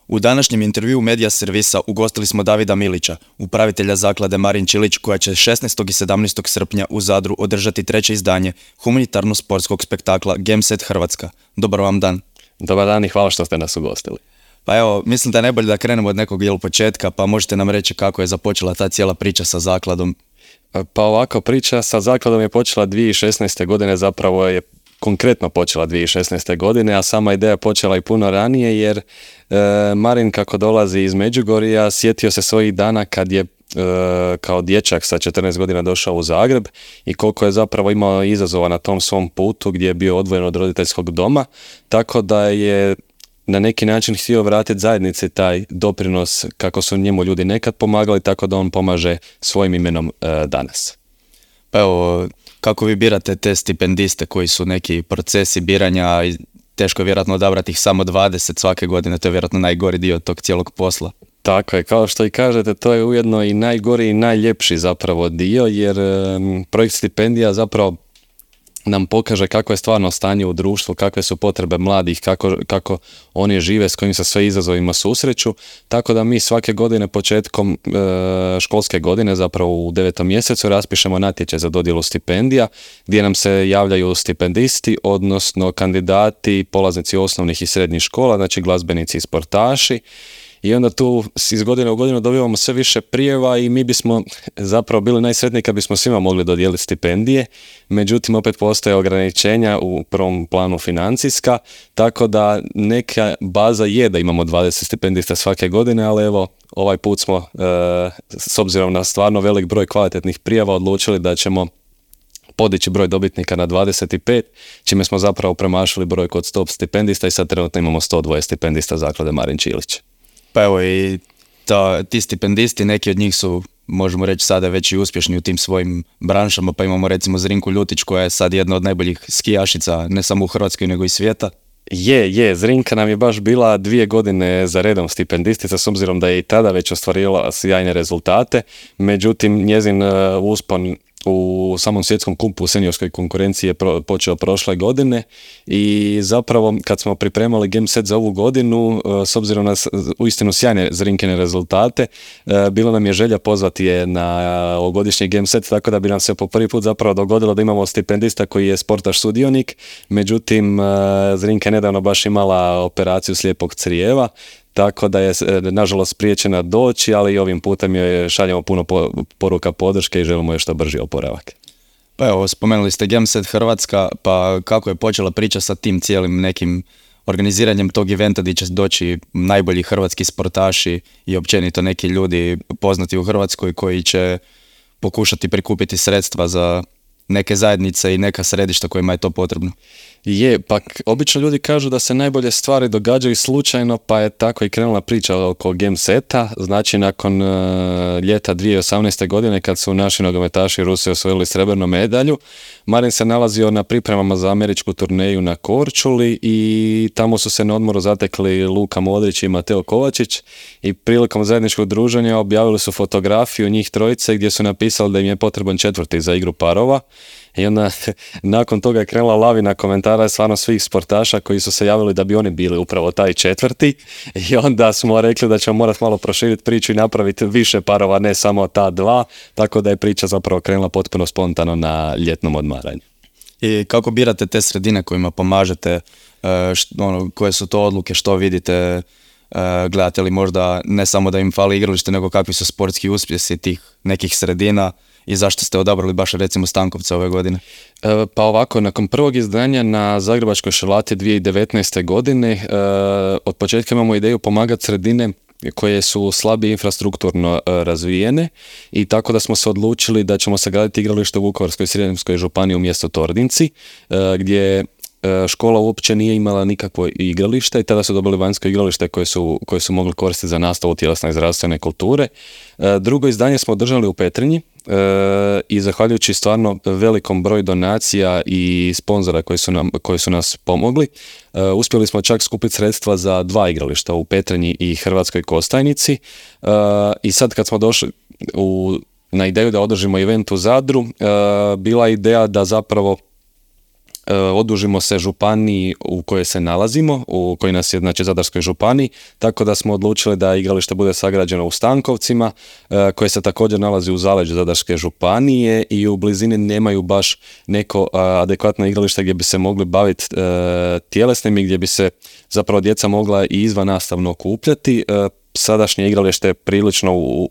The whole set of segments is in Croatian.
U današnjem intervjuu Medija servisa ugostili smo Davida Milića, upravitelja zaklade Marin Čilić, koja će 16. i 17. srpnja u Zadru održati treće izdanje humanitarno-sportskog spektakla Gameset Hrvatska. Dobar vam dan. Dobar dan i hvala što ste nas ugostili. Pa evo, mislim da je najbolje da krenemo od nekog početka, pa možete nam reći kako je započela ta cijela priča sa zakladom. Pa ovako, priča sa zakladom je počela 2016. godine, zapravo je konkretno počela 2016. godine, a sama ideja je počela i puno ranije jer Marin kako dolazi iz Međugorja sjetio se svojih dana kad je kao dječak sa 14 godina došao u Zagreb i koliko je zapravo imao izazova na tom svom putu gdje je bio odvojen od roditeljskog doma, tako da je na neki način htio vratiti zajednici taj doprinos kako su njemu ljudi nekad pomagali, tako da on pomaže svojim imenom danas. Pa evo, kako vi birate te stipendiste koji su neki procesi biranja i teško je vjerojatno odabrati ih samo 20 svake godine, to je vjerojatno najgori dio tog cijelog posla. Tako je, kao što i kažete, to je ujedno i najgori i najljepši zapravo dio, jer projekt stipendija zapravo nam pokaže kako je stvarno stanje u društvu, kakve su potrebe mladih, kako oni žive, s kojim se sve izazovima susreću, tako da mi svake godine početkom školske godine, zapravo u 9. mjesecu, raspišemo natječaj za dodjelu stipendija, gdje nam se javljaju stipendisti, odnosno kandidati, polaznici osnovnih i srednjih škola, znači glazbenici i sportaši. I onda tu iz godine u godinu dobivamo sve više prijava i mi bismo zapravo bili najsretniji kad bismo svima mogli dodijeliti stipendije, međutim opet postoje ograničenja u prvom planu financijska, tako da neka baza je da imamo 20 stipendista svake godine, ali evo ovaj put smo s obzirom na stvarno velik broj kvalitetnih prijava odlučili da ćemo podići broj dobitnika na 25, čime smo zapravo premašili broj kod 100 stipendista i sad trenutno imamo 102 stipendista zaklade Marin Čilić. Pa evo i ti stipendisti, neki od njih su, možemo reći, sada već i uspješni u tim svojim branšama, pa imamo recimo Zrinku Ljutić koja je sad jedna od najboljih skijašica, ne samo u Hrvatskoj nego i svijeta. Zrinka nam je baš bila 2 godine za redom stipendistica, s obzirom da je i tada već ostvarila sjajne rezultate, međutim njezin uspon u samom svjetskom kupu u seniorskoj konkurenciji je počeo prošle godine i zapravo kad smo pripremali Gameset za ovu godinu, s obzirom na uistinu sjajne Zrinkine rezultate, bilo nam je želja pozvati je na ovogodišnji Gameset, tako da bi nam se po prvi put zapravo dogodilo da imamo stipendista koji je sportaš sudionik, međutim Zrinka je nedavno baš imala operaciju slijepog crijeva, tako da je nažalost spriječena doći, ali i ovim putem joj šaljemo puno poruka podrške i želimo još što brži oporavak. Pa evo, spomenuli ste Gameset Hrvatska, pa kako je počela priča sa tim cijelim nekim organiziranjem tog eventa gdje će doći najbolji hrvatski sportaši i općenito neki ljudi poznati u Hrvatskoj koji će pokušati prikupiti sredstva za neke zajednice i neka središta kojima je to potrebno? Pa obično ljudi kažu da se najbolje stvari događaju slučajno, pa je tako i krenula priča oko Gameseta. Znači nakon ljeta 2018. godine kad su naši nogometaši Rusi osvojili srebrnu medalju, Marin se nalazio na pripremama za američku turneju na Korčuli i tamo su se na odmoru zatekli Luka Modrić i Mateo Kovačić i prilikom zajedničkog druženja objavili su fotografiju njih trojice gdje su napisali da im je potreban 4. za igru parova. I onda nakon toga je krenula lavina komentara stvarno svih sportaša koji su se javili da bi oni bili upravo taj 4. I onda smo rekli da ćemo morati malo proširiti priču i napraviti više parova, ne samo ta 2, tako da je priča zapravo krenula potpuno spontano na ljetnom odmaranju. I kako birate te sredine kojima pomažete, koje su to odluke, što vidite, gledate li možda ne samo da im fali igralište, nego kakvi su sportski uspjesi tih nekih sredina? I zašto ste odabrali baš recimo Stankovca ove godine? Pa ovako, nakon prvog izdanja na Zagrebačkoj šelati 2019. godine od početka imamo ideju pomagati sredine koje su slabije infrastrukturno razvijene i tako da smo se odlučili da ćemo sagraditi igralište u Vukovarskoj-srijemskoj županiji umjesto Tordinci, gdje škola uopće nije imala nikakvo igralište i tada su dobili vanjsko igralište koje su mogli koristiti za nastavu tjelesne i zdravstvene kulture. Drugo izdanje smo održali u Petrinji i zahvaljujući stvarno velikom broju donacija i sponzora koji su nas pomogli, uspjeli smo čak skupiti sredstva za 2 igrališta u Petrinji i Hrvatskoj Kostajnici i sad kad smo došli na ideju da održimo event u Zadru, bila ideja da zapravo odužimo se županiji u kojoj se nalazimo, u kojoj nas je, znači, Zadarskoj županiji, tako da smo odlučili da igralište bude sagrađeno u Stankovcima, koje se također nalazi u zaleđu Zadarske županije i u blizini nemaju baš neko adekvatno igralište gdje bi se mogli baviti tjelesnim i gdje bi se zapravo djeca mogla i izvan nastavno okupljati. Sadašnje igralište je prilično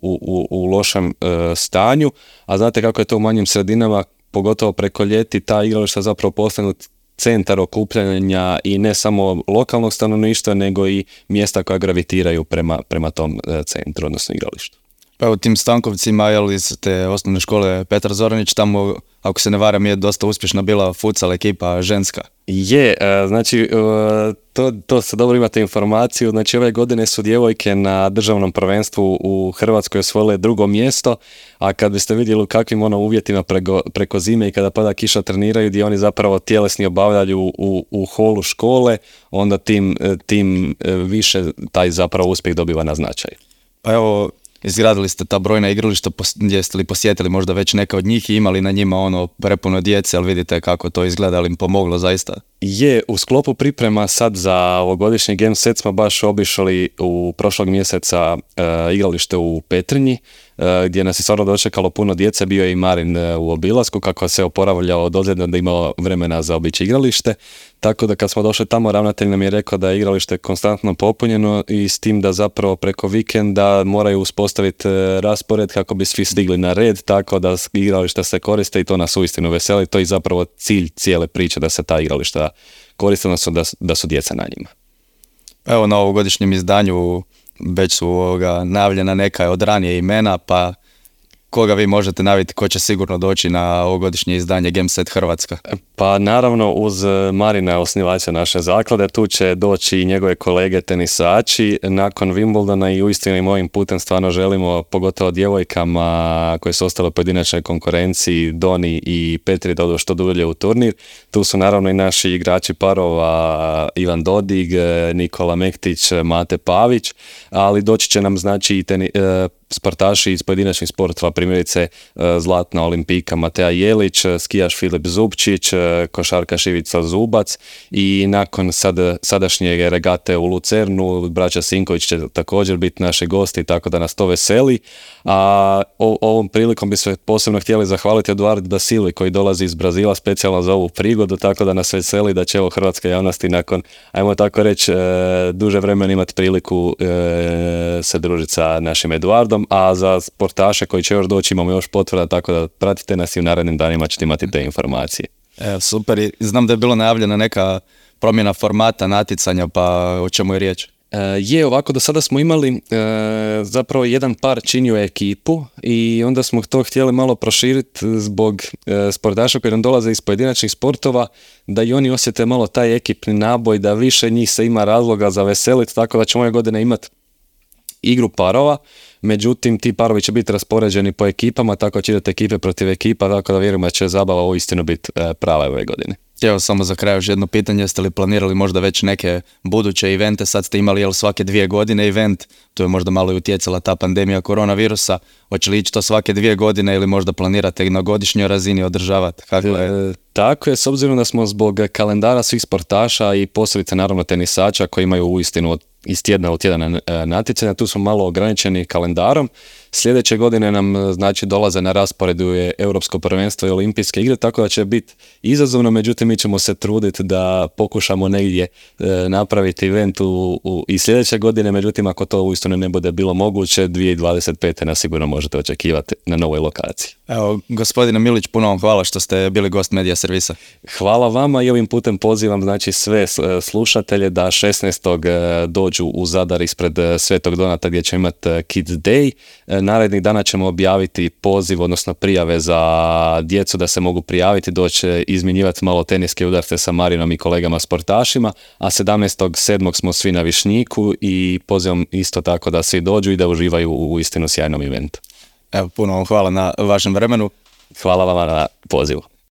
u lošem stanju, a znate kako je to u manjim sredinama, pogotovo preko ljeti, ta igrališta zapravo postanu centar okupljanja i ne samo lokalnog stanovništva, nego i mjesta koja gravitiraju prema tom centru, odnosno igralištu. Pa u tim Stankovcima, iz te osnovne škole Petar Zoranić, tamo, ako se ne varam, je dosta uspješna bila futsal ekipa ženska. Je, znači, to se dobro imate informaciju, znači ove godine su djevojke na državnom prvenstvu u Hrvatskoj osvojile 2. mjesto, a kad biste vidjeli u kakvim uvjetima preko zime i kada pada kiša treniraju, gdje oni zapravo tjelesni obavljaju u holu škole, onda tim više taj zapravo uspjeh dobiva na značaju. Pa evo, izgradili ste ta brojna igrališta, gdje ste li posjetili možda već neka od njih i imali na njima prepuno djece, ali vidite kako to izgleda, ali im pomoglo zaista? Je, u sklopu priprema sad za ovogodišnji Game Set smo baš obišli u prošlog mjeseca igralište u Petrinji, gdje nas je stvarno dočekalo puno djece, bio je i Marin u obilasku kako se oporavljao od ozljeda da imao vremena za obići igralište, tako da kad smo došli tamo, ravnatelj nam je rekao da je igralište konstantno popunjeno i s tim da zapravo preko vikenda moraju uspostaviti raspored kako bi svi stigli na red, tako da igrališta se koriste i to nas uistinu veseli, to je zapravo cilj cijele priče, da se ta igrališta koriste, odnosno da su djeca na njima. Evo, na ovogodišnjem izdanju već su najavljena neka od ranije imena, pa koga vi možete naviti ko će sigurno doći na ovogodišnje izdanje Game Set Hrvatska? Pa naravno uz Marina, osnivača naše zaklade, tu će doći i njegove kolege tenisači nakon Wimbledona i uistinu im ovim putem stvarno želimo, pogotovo djevojkama koje su ostale u pojedinačnoj konkurenciji, Doni i Petri, da odu što dulje u turnir. Tu su naravno i naši igrači parova Ivan Dodig, Nikola Mektić, Mate Pavić, ali doći će nam znači i sportaši iz pojedinačnih sportova, primjerice zlatna olimpijka Mateja Jelić, skijaš Filip Zupčić, košarkaš Ivica Zubac i nakon sadašnje regate u Lucernu, braća Sinković će također biti naši gosti, tako da nas to veseli. A ovom prilikom bi se posebno htjeli zahvaliti Eduardu da Silvi koji dolazi iz Brazila specijalno za ovu prigodu, tako da nas veseli da će hrvatska javnosti nakon, ajmo tako reći, duže vremena imati priliku se družiti sa našim Eduardom, a za sportaše koji će još doći imamo još potvrda, tako da pratite nas i u narednim danima ćete imati te informacije. Super, i znam da je bilo najavljena neka promjena formata natjecanja, pa o čemu je riječ? Je, ovako, do sada smo imali zapravo jedan par činio ekipu i onda smo to htjeli malo proširiti zbog sportaša koji nam dolaze iz pojedinačnih sportova, da i oni osjete malo taj ekipni naboj, da više njih se ima razloga za veseliti, tako da ćemo ove godine imati igru parova, međutim ti parovi će biti raspoređeni po ekipama, tako će idete ekipe protiv ekipa, tako da vjerujem da će zabava uistinu biti prava ove godine. Evo, samo za kraj još jedno pitanje, jeste li planirali možda već neke buduće evente? Sad ste imali svake 2 godine event, tu je možda malo i utjecala ta pandemija koronavirusa, hoće li ići to svake 2 godine ili možda planirate na godišnjoj razini održavati? Kako je? Tako je, s obzirom da smo zbog kalendara svih sportaša i posebice naravno tenisača koji imaju uistinu iz tjedna u tjedan natjecanja, tu smo malo ograničeni kalendarom. Sljedeće godine nam znači dolaze na rasporedu je Europsko prvenstvo i Olimpijske igre, tako da će biti izazovno, međutim mi ćemo se truditi da pokušamo negdje napraviti event i sljedeće godine, međutim ako to uistinu ne bude bilo moguće, 2025. nas sigurno možete očekivati na novoj lokaciji. Evo, gospodine Milić, puno vam hvala što ste bili gost Medija servisa. Hvala vama i ovim putem pozivam znači sve slušatelje da 16. dođu u Zadar ispred Svetog Donata gdje ćemo imati Kids Day. Narednih dana ćemo objaviti poziv, odnosno prijave za djecu da se mogu prijaviti, doći izmjenjivati malo teniske udarce sa Marinom i kolegama sportašima, a 17.7. smo svi na Višnjiku i pozivam isto tako da svi dođu i da uživaju u istinu sjajnom eventu. Evo, puno vam hvala na vašem vremenu. Hvala vam na pozivu.